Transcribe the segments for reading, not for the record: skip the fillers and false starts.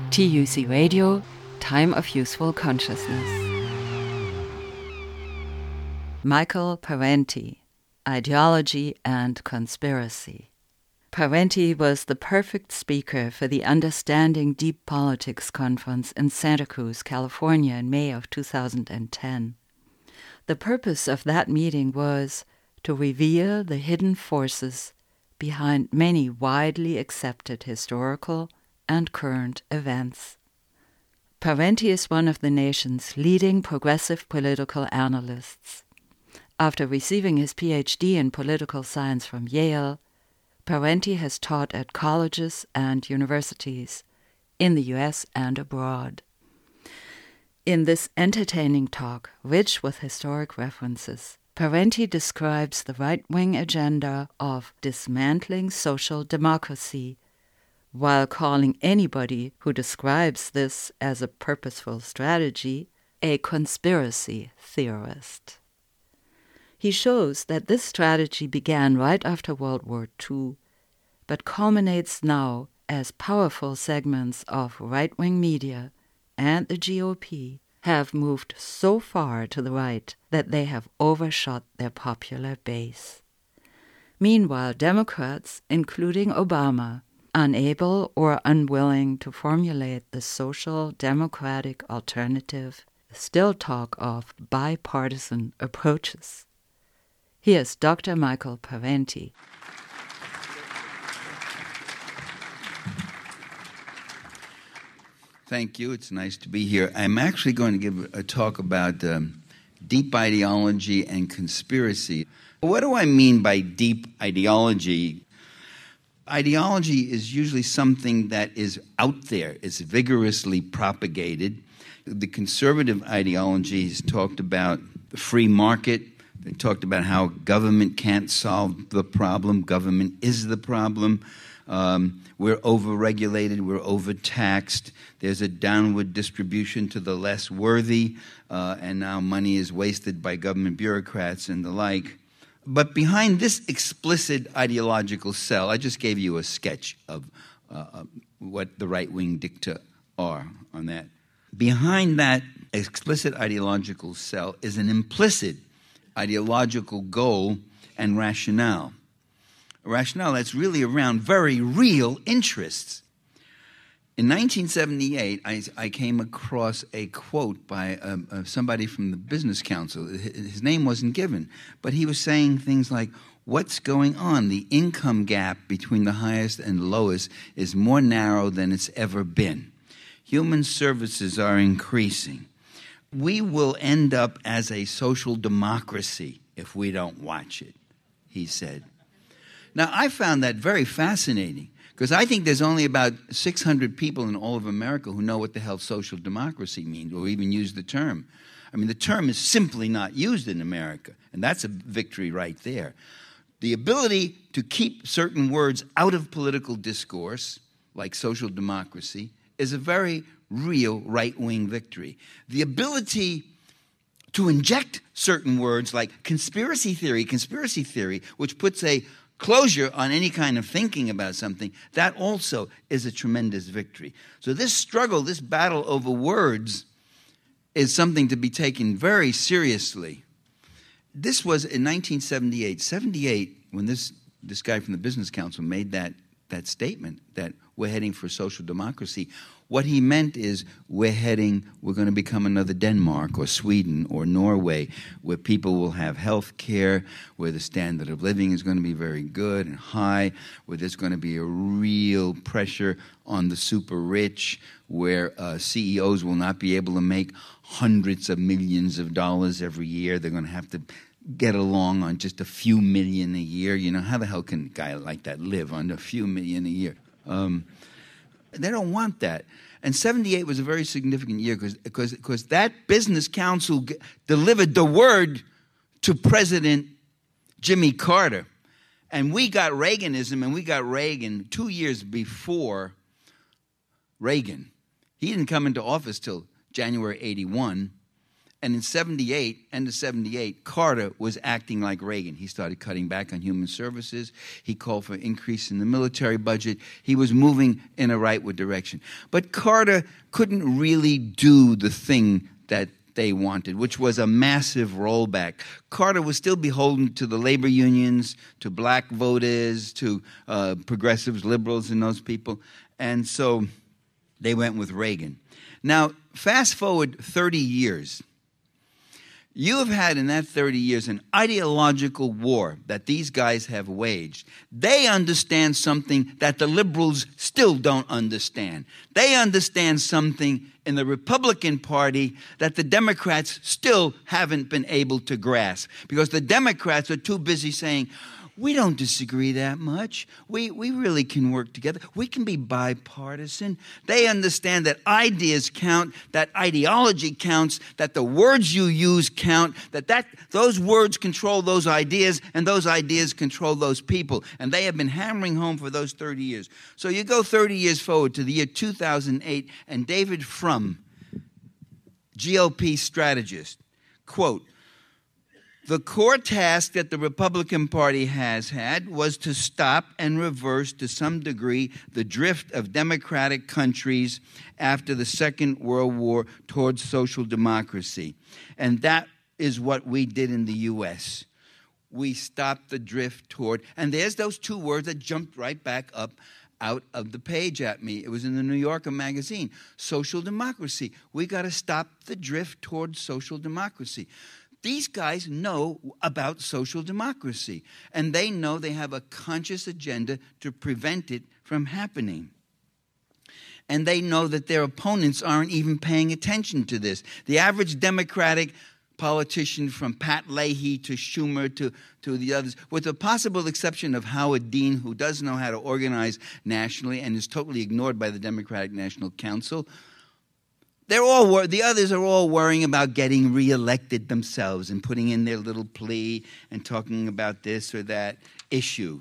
TUC Radio, Time of Useful Consciousness. Michael Parenti, Ideology and Conspiracy. Parenti was the perfect speaker for the Understanding Deep Politics Conference in Santa Cruz, California in May of 2010. The purpose of that meeting was to reveal the hidden forces behind many widely accepted historical and current events. Parenti is one of the nation's leading progressive political analysts. After receiving his PhD in political science from Yale, Parenti has taught at colleges and universities in the US and abroad. In this entertaining talk, rich with historic references, Parenti describes the right-wing agenda of dismantling social democracy, while calling anybody who describes this as a purposeful strategy a conspiracy theorist. He shows that this strategy began right after World War II, but culminates now as powerful segments of right-wing media and the GOP have moved so far to the right that they have overshot their popular base. Meanwhile, Democrats, including Obama, unable or unwilling to formulate the social democratic alternative, still talk of bipartisan approaches. Here's Dr. Michael Parenti. Thank you. It's nice to be here. I'm actually going to give a talk about deep ideology and conspiracy. What do I mean by deep ideology? Ideology is usually something that is out there. It's vigorously propagated. The conservative ideologies talked about the free market. They talked about how government can't solve the problem. Government is the problem. We're overregulated. We're overtaxed. There's a downward distribution to the less worthy, and now money is wasted by government bureaucrats and the like. But behind this explicit ideological cell, I just gave you a sketch of what the right-wing dicta are on that. Behind that explicit ideological cell is an implicit ideological goal and rationale. A rationale that's really around very real interests. In 1978, I came across a quote by somebody from the Business Council. His name wasn't given, but he was saying things like, what's going on? The income gap between the highest and lowest is more narrow than it's ever been. Human services are increasing. We will end up as a social democracy if we don't watch it, he said. Now, I found that very fascinating, because I think there's only about 600 people in all of America who know what the hell social democracy means, or even use the term. I mean, the term is simply not used in America, and that's a victory right there. The ability to keep certain words out of political discourse, like social democracy, is a very real right-wing victory. The ability to inject certain words like conspiracy theory, which puts a closure on any kind of thinking about something, that also is a tremendous victory. So this struggle, this battle over words, is something to be taken very seriously. This was in 1978. 78, when this guy from the Business Council made that statement that we're heading for social democracy, what he meant is we're going to become another Denmark or Sweden or Norway, where people will have health care, where the standard of living is going to be very good and high, where there's going to be a real pressure on the super rich, where CEOs will not be able to make hundreds of millions of dollars every year. They're going to have to get along on just a few million a year. You know, how the hell can a guy like that live on a few million a year? They don't want that. And 78 was a very significant year because that Business Council delivered the word to President Jimmy Carter. And we got Reaganism, and we got Reagan 2 years before Reagan. He didn't come into office till January 81. And in 78, end of 78, Carter was acting like Reagan. He started cutting back on human services. He called for increase in the military budget. He was moving in a rightward direction. But Carter couldn't really do the thing that they wanted, which was a massive rollback. Carter was still beholden to the labor unions, to black voters, to progressives, liberals, and those people. And so they went with Reagan. Now, fast forward 30 years. You have had in that 30 years an ideological war that these guys have waged. They understand something that the liberals still don't understand. They understand something in the Republican Party that the Democrats still haven't been able to grasp, because the Democrats are too busy saying, we don't disagree that much. We really can work together. We can be bipartisan. They understand that ideas count, that ideology counts, that the words you use count, that those words control those ideas, and those ideas control those people. And they have been hammering home for those 30 years. So you go 30 years forward to the year 2008, and David Frum, GOP strategist, quote, "The core task that the Republican Party has had was to stop and reverse to some degree the drift of democratic countries after the Second World War towards social democracy." And that is what we did in the U.S. We stopped the drift toward, and there's those two words that jumped right back up out of the page at me. It was in the New Yorker magazine, social democracy. We got to stop the drift toward social democracy. These guys know about social democracy, and they know they have a conscious agenda to prevent it from happening. And they know that their opponents aren't even paying attention to this. The average Democratic politician, from Pat Leahy to Schumer to the others, with the possible exception of Howard Dean, who does know how to organize nationally and is totally ignored by the Democratic National Council, the others are all worrying about getting reelected themselves and putting in their little plea and talking about this or that issue.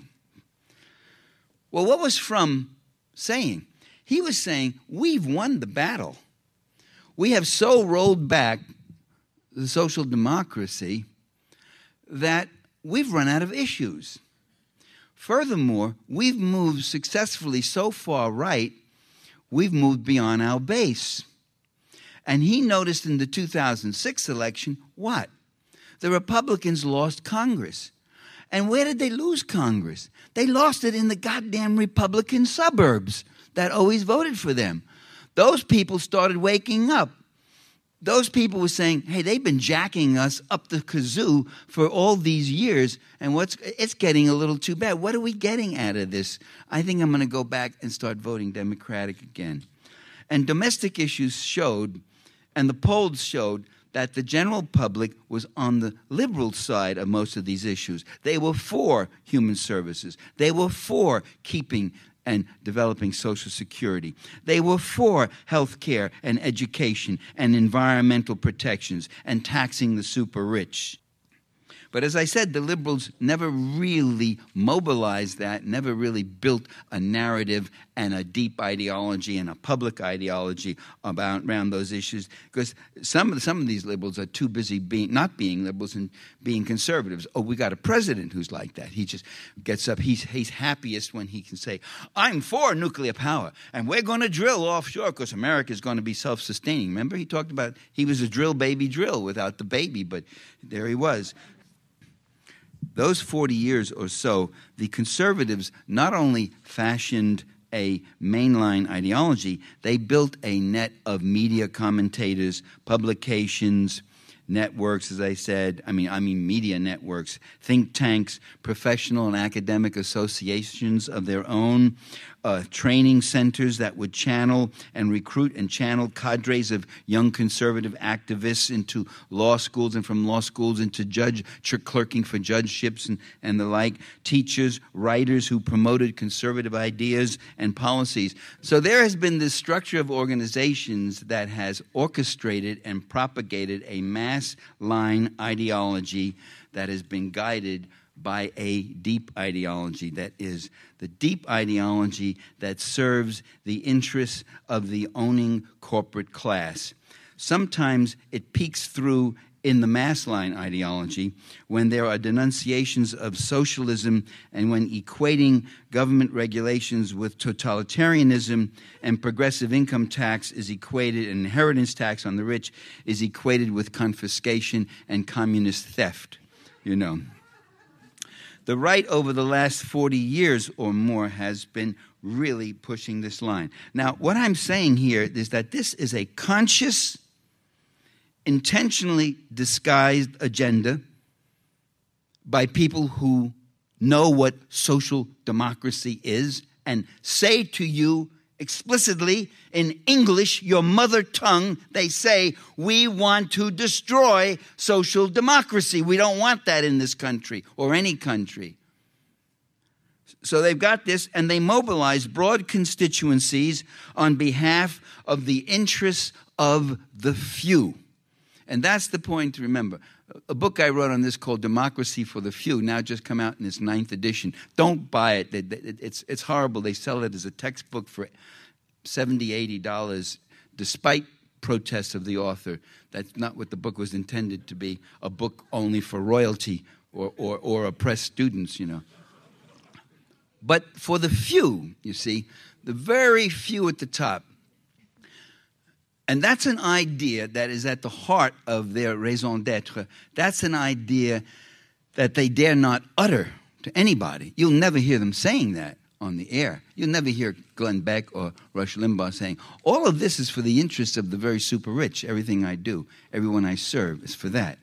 Well, what was Frum saying? He was saying, we've won the battle. We have so rolled back the social democracy that we've run out of issues. Furthermore, we've moved successfully so far right, we've moved beyond our base. And he noticed in the 2006 election, what? The Republicans lost Congress. And where did they lose Congress? They lost it in the goddamn Republican suburbs that always voted for them. Those people started waking up. Those people were saying, hey, they've been jacking us up the kazoo for all these years, and it's getting a little too bad. What are we getting out of this? I think I'm going to go back and start voting Democratic again. And domestic issues showed, and the polls showed, that the general public was on the liberal side of most of these issues. They were for human services. They were for keeping and developing Social Security. They were for health care and education and environmental protections and taxing the super rich. But as I said, the liberals never really mobilized that, never really built a narrative and a deep ideology and a public ideology around those issues, because some of these liberals are too busy not being liberals and being conservatives. Oh, we got a president who's like that. He just gets up. He's happiest when he can say, I'm for nuclear power, and we're going to drill offshore because America is going to be self-sustaining. Remember, he talked about he was a drill baby drill without the baby, but there he was. Those 40 years or so, the conservatives not only fashioned a mainline ideology, they built a net of media commentators, publications, networks, as I said, I mean media networks, think tanks, professional and academic associations of their own, training centers that would channel and recruit and channel cadres of young conservative activists into law schools, and from law schools into clerking for judgeships and the like, teachers, writers who promoted conservative ideas and policies. So there has been this structure of organizations that has orchestrated and propagated a mass line ideology that has been guided by a deep ideology, that is the deep ideology that serves the interests of the owning corporate class. Sometimes it peeks through in the mass line ideology when there are denunciations of socialism and when equating government regulations with totalitarianism and progressive income tax is equated, and inheritance tax on the rich is equated with confiscation and communist theft, you know. The right over the last 40 years or more has been really pushing this line. Now, what I'm saying here is that this is a conscious, intentionally disguised agenda by people who know what social democracy is and say to you explicitly in English, your mother tongue, they say, we want to destroy social democracy. We don't want that in this country or any country. So they've got this, and they mobilize broad constituencies on behalf of the interests of the few. And that's the point to remember. A book I wrote on this called Democracy for the Few, now just come out in its 9th edition. Don't buy it. It's horrible. They sell it as a textbook for $70, $80, despite protests of the author. That's not what the book was intended to be, a book only for royalty or oppressed students, you know. But for the few, you see, the very few at the top. And that's an idea that is at the heart of their raison d'etre. That's an idea that they dare not utter to anybody. You'll never hear them saying that on the air. You'll never hear Glenn Beck or Rush Limbaugh saying, all of this is for the interests of the very super rich. Everything I do, everyone I serve is for that.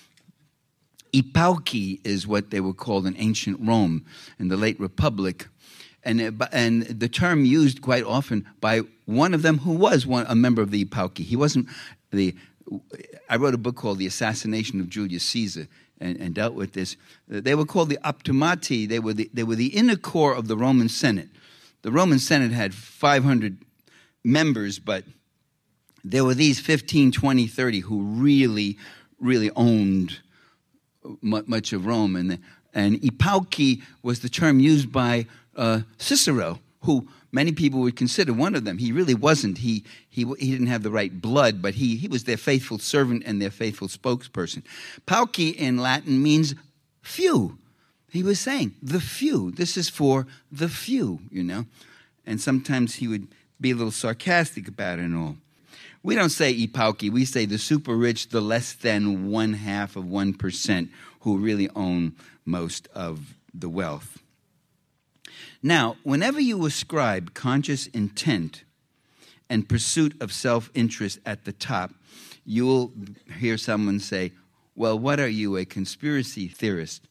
Epauchi is what they were called in ancient Rome in the late Republic. And the term used quite often by one of them who was a member of the Epauchi. He wasn't I wrote a book called The Assassination of Julius Caesar and dealt with this. They were called the Optimati. They were the inner core of the Roman Senate. The Roman Senate had 500 members, but there were these 15, 20, 30 who really, really owned much of Rome. And Epauchi was the term used by Cicero, who many people would consider one of them. He really wasn't. He didn't have the right blood, but he was their faithful servant and their faithful spokesperson. Pauci in Latin means few. He was saying, the few. This is for the few, you know. And sometimes he would be a little sarcastic about it and all. We don't say Epauchi. We say the super rich, the less than 0.5% who really own most of the wealth. Now, whenever you ascribe conscious intent and pursuit of self-interest at the top, you will hear someone say, well, what are you, a conspiracy theorist?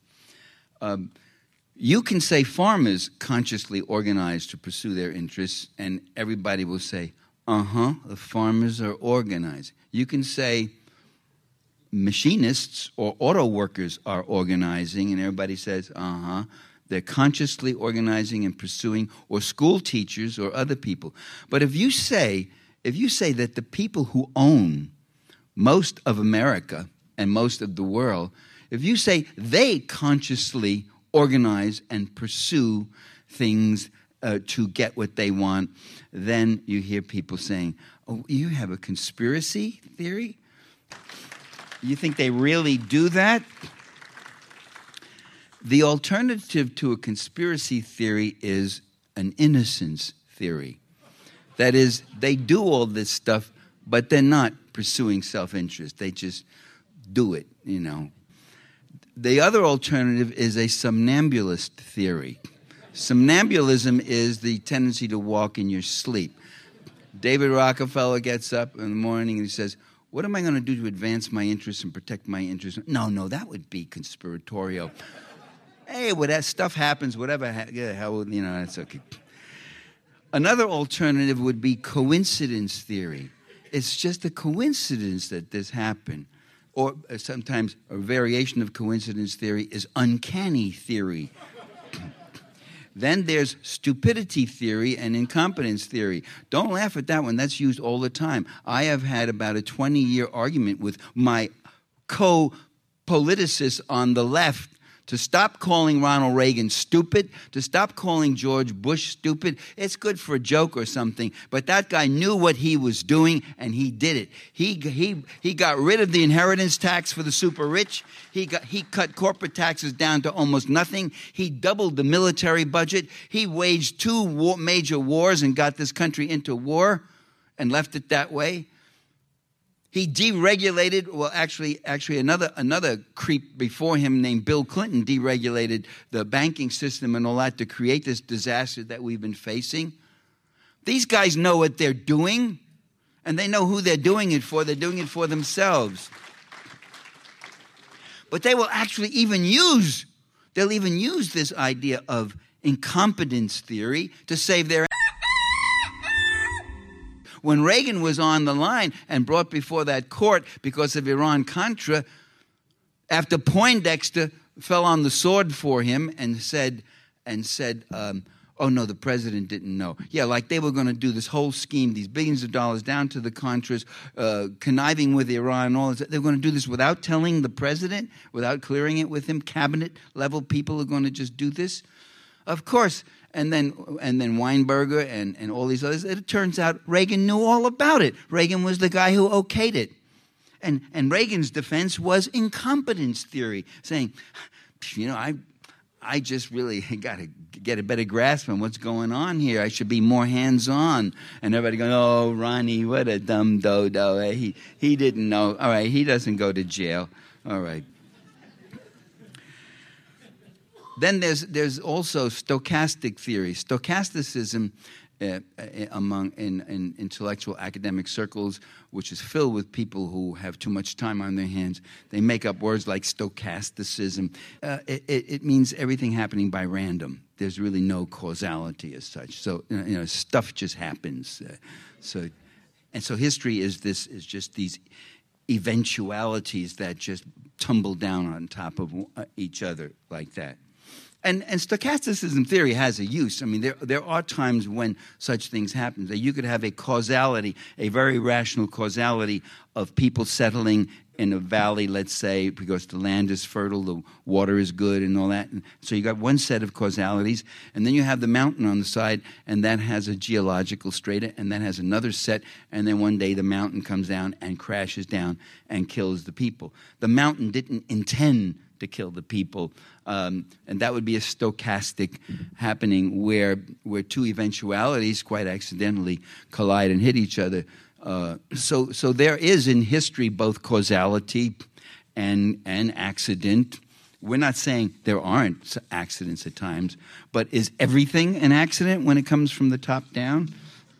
You can say farmers consciously organize to pursue their interests, and everybody will say, the farmers are organized. You can say machinists or auto workers are organizing, and everybody says, They're consciously organizing and pursuing, or school teachers or other people. But if you say that the people who own most of America and most of the world, if you say they consciously organize and pursue things to get what they want, then you hear people saying, oh, you have a conspiracy theory? You think they really do that? The alternative to a conspiracy theory is an innocence theory. That is, they do all this stuff, but they're not pursuing self-interest. They just do it, you know. The other alternative is a somnambulist theory. Somnambulism is the tendency to walk in your sleep. David Rockefeller gets up in the morning and he says, what am I going to do to advance my interests and protect my interests? No, that would be conspiratorial. Hey, well, that stuff happens, whatever, hell, you know, that's okay. Another alternative would be coincidence theory. It's just a coincidence that this happened. Or sometimes a variation of coincidence theory is uncanny theory. Then there's stupidity theory and incompetence theory. Don't laugh at that one. That's used all the time. I have had about a 20-year argument with my co-politicists on the left to stop calling Ronald Reagan stupid, to stop calling George Bush stupid. It's good for a joke or something, but that guy knew what he was doing, and he did it. He got rid of the inheritance tax for the super rich. He cut corporate taxes down to almost nothing. He doubled the military budget. He waged two major wars and got this country into war and left it that way. He deregulated, well, actually another creep before him named Bill Clinton deregulated the banking system and all that to create this disaster that we've been facing. These guys know what they're doing, and they know who they're doing it for. They're doing it for themselves. But they will actually they'll even use this idea of incompetence theory to save their. When Reagan was on the line and brought before that court because of Iran-Contra, after Poindexter fell on the sword for him and said, oh no, the president didn't know. Yeah, like they were going to do this whole scheme, these billions of dollars down to the Contras, conniving with Iran and all this. They're going to do this without telling the president, without clearing it with him. Cabinet-level people are going to just do this. Of course. And then Weinberger and all these others. It turns out Reagan knew all about it. Reagan was the guy who okayed it. And Reagan's defense was incompetence theory, saying, I just really got to get a better grasp on what's going on here. I should be more hands-on. And everybody going, oh, Ronnie, what a dumb dodo. He didn't know. All right, he doesn't go to jail. All right. Then there's also stochastic theory. Stochasticism in intellectual academic circles, which is filled with people who have too much time on their hands. They make up words like stochasticism. It means everything happening by random. There's really no causality as such. So stuff just happens. So history is just these eventualities that just tumble down on top of each other like that. And stochasticism theory has a use. I mean, there are times when such things happen. That you could have a causality, a very rational causality of people settling in a valley, let's say, because the land is fertile, the water is good and all that. And so you got one set of causalities, and then you have the mountain on the side, and that has a geological strata, and that has another set, and then one day the mountain comes down and crashes down and kills the people. The mountain didn't intend to kill the people. And that would be a stochastic happening where two eventualities quite accidentally collide and hit each other. So there is in history both causality and accident. We're not saying there aren't accidents at times, but is everything an accident when it comes from the top down?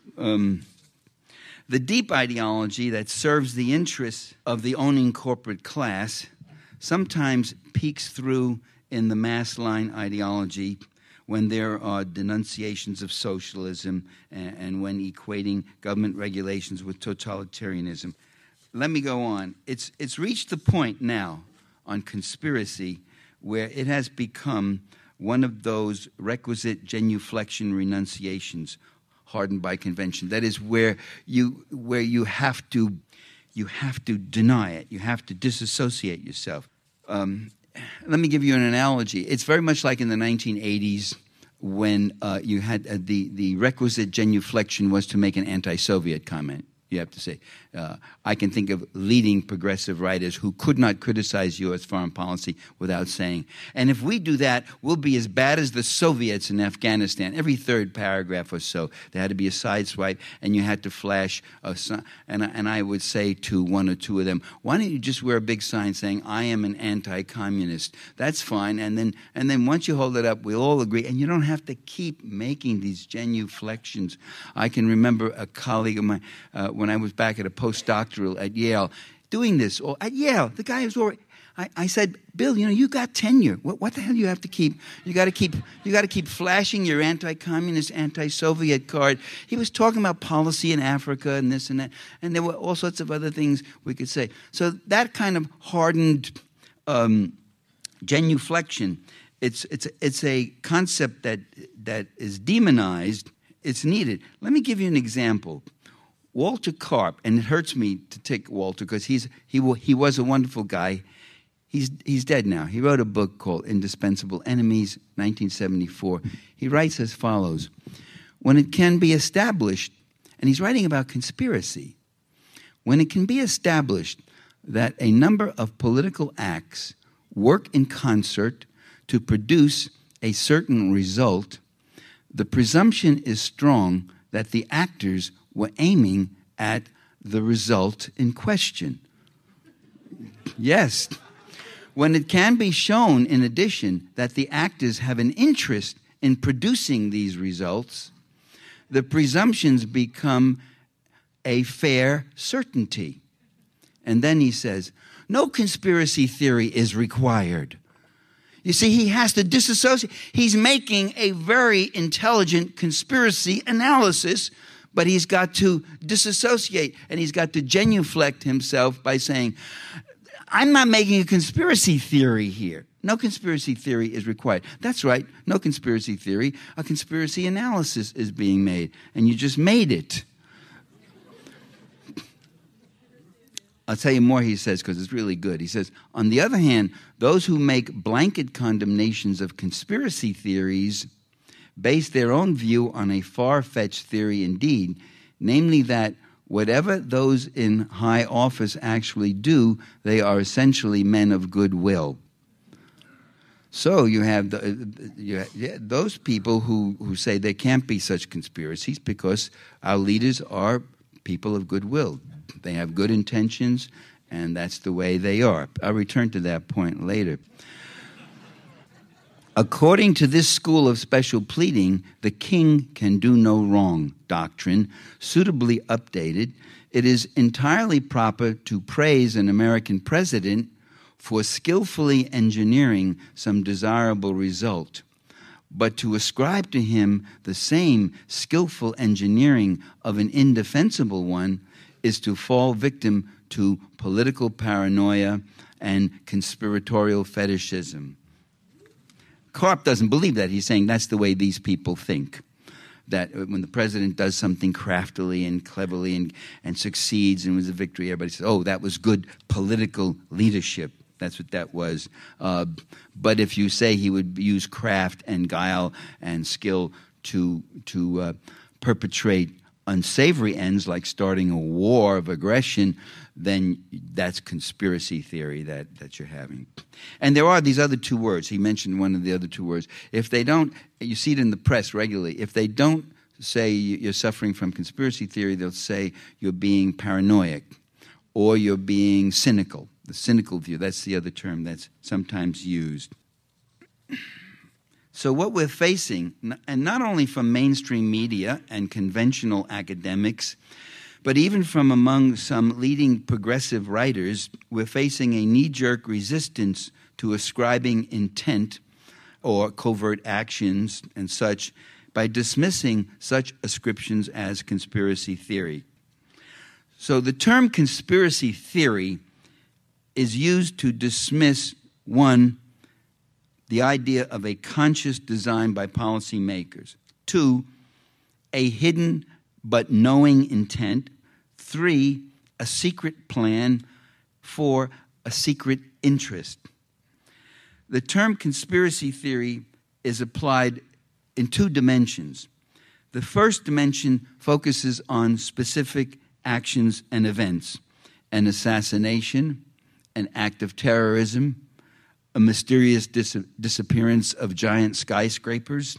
The deep ideology that serves the interests of the owning corporate class sometimes peeks through in the mass line ideology when there are denunciations of socialism and when equating government regulations with totalitarianism. Let me go on. It's reached the point now on conspiracy where it has become one of those requisite genuflection renunciations hardened by convention. That is where you have to deny it. You have to disassociate yourself. Let me give you an analogy. It's very much like in the 1980s when you had the requisite genuflection was to make an anti-Soviet comment. You have to say, I can think of leading progressive writers who could not criticize U.S. foreign policy without saying, and if we do that, we'll be as bad as the Soviets in Afghanistan. Every third paragraph or so, there had to be a side swipe, and you had to flash a sign. And I would say to one or two of them, why don't you just wear a big sign saying, I am an anti-communist? That's fine. And then once you hold it up, we'll all agree. And you don't have to keep making these genuflections. I can remember a colleague of mine, when I was back at a postdoctoral at Yale, doing this. Or at Yale, the guy was already. I said, Bill, you got tenure. What the hell do you have to keep? You got to keep flashing your anti-communist, anti-Soviet card. He was talking about policy in Africa and this and that, and there were all sorts of other things we could say. So that kind of hardened genuflection, it's a concept that is demonized. It's needed. Let me give you an example. Walter Karp, and it hurts me to take Walter because he was a wonderful guy. He's dead now. He wrote a book called Indispensable Enemies, 1974. He writes as follows: when it can be established, and he's writing about conspiracy, when it can be established that a number of political acts work in concert to produce a certain result, the presumption is strong that the actors were aiming at the result in question. Yes. When it can be shown, in addition, that the actors have an interest in producing these results, the presumptions become a fair certainty. And then he says, no conspiracy theory is required. You see, he has to disassociate. He's making a very intelligent conspiracy analysis, but he's got to disassociate, and he's got to genuflect himself by saying, I'm not making a conspiracy theory here. No conspiracy theory is required. That's right, no conspiracy theory. A conspiracy analysis is being made, and you just made it. I'll tell you more, he says, because it's really good. He says, on the other hand, those who make blanket condemnations of conspiracy theories base their own view on a far-fetched theory indeed, namely that whatever those in high office actually do, they are essentially men of goodwill. So you have those people who say there can't be such conspiracies because our leaders are people of goodwill. They have good intentions, and that's the way they are. I'll return to that point later. According to this school of special pleading, the king can do no wrong doctrine, suitably updated, it is entirely proper to praise an American president for skillfully engineering some desirable result, but to ascribe to him the same skillful engineering of an indefensible one is to fall victim to political paranoia and conspiratorial fetishism. Karp doesn't believe that. He's saying that's the way these people think. That when the president does something craftily and cleverly and succeeds and was a victory, everybody says, oh, that was good political leadership. That's what that was. But if you say he would use craft and guile and skill to perpetrate unsavory ends like starting a war of aggression, then that's conspiracy theory that you're having. And there are these other two words. He mentioned one of the other two words. If they don't, you see it in the press regularly, if they don't say you're suffering from conspiracy theory, they'll say you're being paranoid or you're being cynical. The cynical view, that's the other term that's sometimes used. So what we're facing, and not only from mainstream media and conventional academics, but even from among some leading progressive writers, we're facing a knee-jerk resistance to ascribing intent or covert actions and such by dismissing such ascriptions as conspiracy theory. So the term conspiracy theory is used to dismiss, one, the idea of a conscious design by policymakers. Two, a hidden but knowing intent. Three, a secret plan. Four, a secret interest. The term conspiracy theory is applied in two dimensions. The first dimension focuses on specific actions and events: an assassination, an act of terrorism, a mysterious disappearance of giant skyscrapers,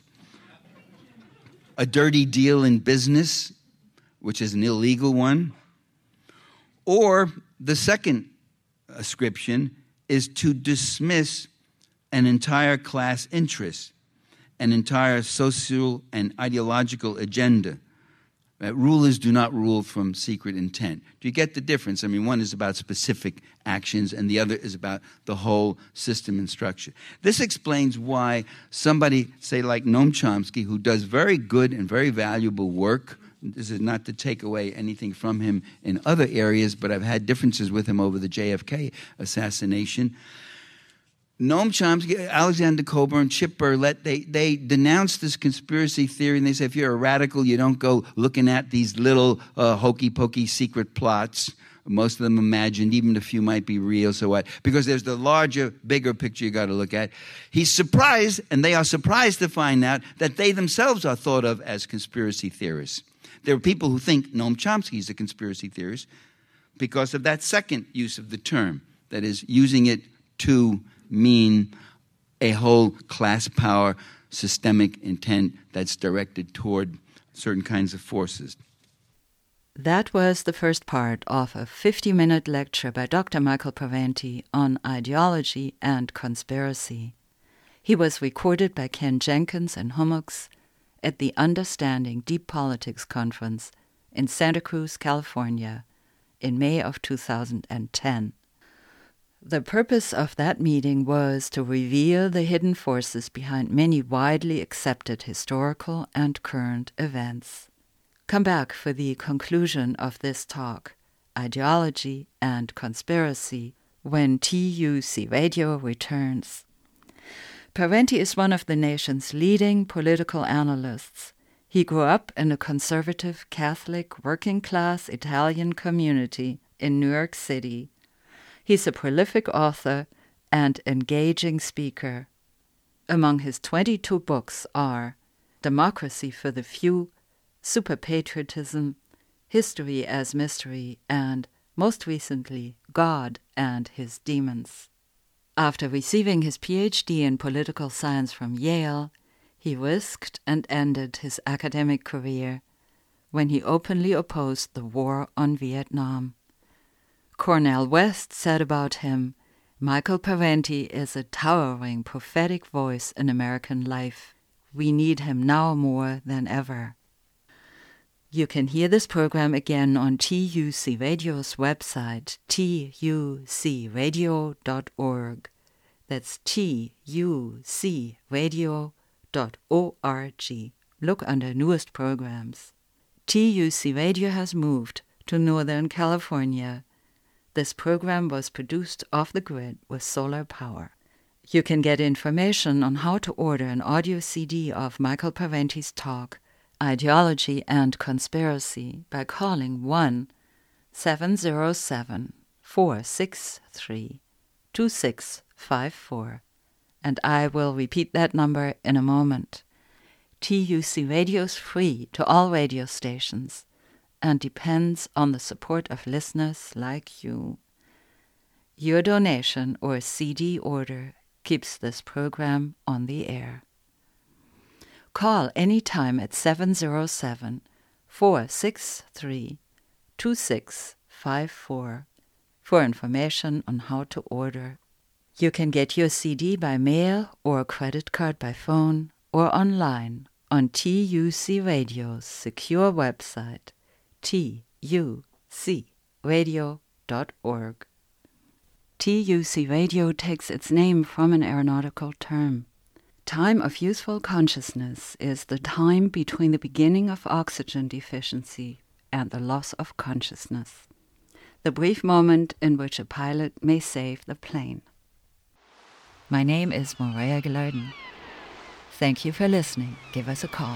a dirty deal in business, which is an illegal one, or the second ascription is to dismiss an entire class interest, an entire social and ideological agenda. Rulers do not rule from secret intent. Do you get the difference? I mean, one is about specific actions and the other is about the whole system and structure. This explains why somebody, say like Noam Chomsky, who does very good and very valuable work, this is not to take away anything from him in other areas, but I've had differences with him over the JFK assassination. Noam Chomsky, Alexander Cockburn, Chip Berlet, they denounce this conspiracy theory, and they say if you're a radical, you don't go looking at these little hokey-pokey secret plots. Most of them imagined, even a few might be real, so what? Because there's the larger, bigger picture you got to look at. He's surprised, and they are surprised to find out that they themselves are thought of as conspiracy theorists. There are people who think Noam Chomsky is a conspiracy theorist because of that second use of the term, that is, using it to mean a whole class power, systemic intent that's directed toward certain kinds of forces. That was the first part of a 50-minute lecture by Dr. Michael Parenti on ideology and conspiracy. He was recorded by Ken Jenkins and Hummocks at the Understanding Deep Politics Conference in Santa Cruz, California, in May of 2010. The purpose of that meeting was to reveal the hidden forces behind many widely accepted historical and current events. Come back for the conclusion of this talk, Ideology and Conspiracy, when TUC Radio returns. Parenti is one of the nation's leading political analysts. He grew up in a conservative, Catholic, working-class Italian community in New York City. He's a prolific author and engaging speaker. Among his 22 books are Democracy for the Few, Superpatriotism, History as Mystery, and, most recently, God and His Demons. After receiving his Ph.D. in political science from Yale, he risked and ended his academic career when he openly opposed the war on Vietnam. Cornel West said about him, Michael Parenti is a towering prophetic voice in American life. We need him now more than ever. You can hear this program again on TUC Radio's website, tucradio.org. That's tucradio.org. Look under newest programs. TUC Radio has moved to Northern California. This program was produced off the grid with solar power. You can get information on how to order an audio CD of Michael Parenti's talk, Ideology and Conspiracy, by calling 1-707-463-2654. And I will repeat that number in a moment. TUC Radio is free to all radio stations and depends on the support of listeners like you. Your donation or CD order keeps this program on the air. Call anytime at 707-463-2654 for information on how to order. You can get your CD by mail or credit card by phone or online on TUC Radio's secure website, tucradio.org. TUC Radio takes its name from an aeronautical term. Time of useful consciousness is the time between the beginning of oxygen deficiency and the loss of consciousness, the brief moment in which a pilot may save the plane. My name is Morea Gilardin. Thank you for listening. Give us a call.